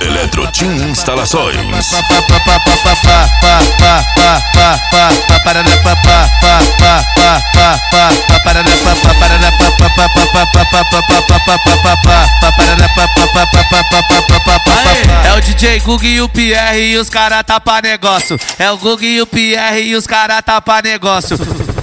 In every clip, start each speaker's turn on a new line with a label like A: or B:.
A: Eletrotim Instalações.
B: É o DJ Gug e o Pierre e os cara tá pra negócio. É o Gug e o Pierre e os cara tá pra negócio.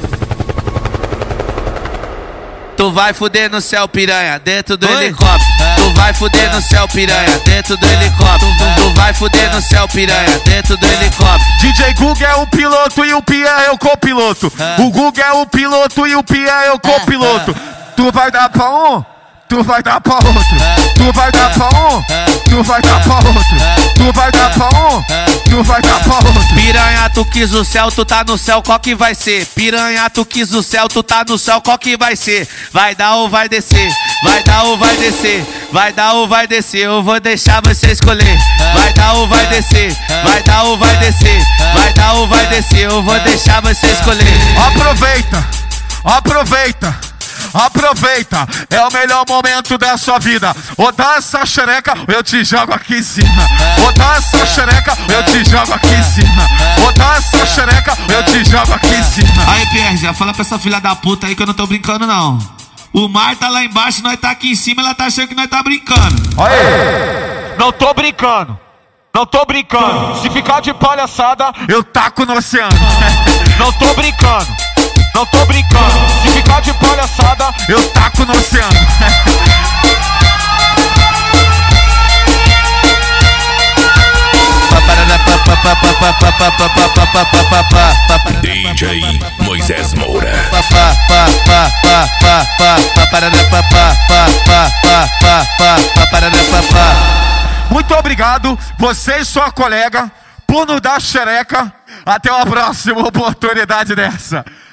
B: Tu vai fuder no céu, piranha, dentro do helicóptero. Tu vai fuder no céu, piranha, dentro do helicóptero. Tu vai fuder no céu, piranha, dentro do helicóptero.
C: DJ Gug é o piloto e o Pierre é o copiloto. O Gug é o piloto e o Pierre é o copiloto. Tu vai dar pra um, tu vai dar pra outro. Tu vai dar pra um, tu vai dar pra outro. Tu vai dar pra um, tu vai dar pra outro.
B: Piranha, tu quis o céu, tu tá no céu, qual que vai ser? Piranha, tu quis o céu, tu tá no céu, qual que vai ser? Vai dar ou vai descer? Vai dar ou vai descer? Vai dar ou vai descer? Eu vou deixar você escolher. Vai dar ou vai descer? Vai dar ou vai descer? Vai dar ou vai descer? Eu vou deixar você escolher.
C: Aproveita, aproveita. Aproveita, é o melhor momento da sua vida. Ou dá essa xereca, ou eu te jogo aqui em cima. Ou dá essa xereca, ou eu te jogo aqui em cima. Ou dá essa xereca, ou eu te jogo aqui em cima.
B: Aí, Pierre, já fala pra essa filha da puta aí que eu não tô brincando, não. O mar tá lá embaixo, nós tá aqui em cima, ela tá achando que nós tá brincando.
C: Aí, não tô brincando. Não tô brincando. Se ficar de palhaçada, eu taco no oceano. Não tô brincando. Não tô brincando, se ficar de palhaçada, eu taco no oceano.
A: DJ Moisés Moura.
C: Muito obrigado, você e sua colega, por nos dar xereca. Até uma próxima oportunidade dessa.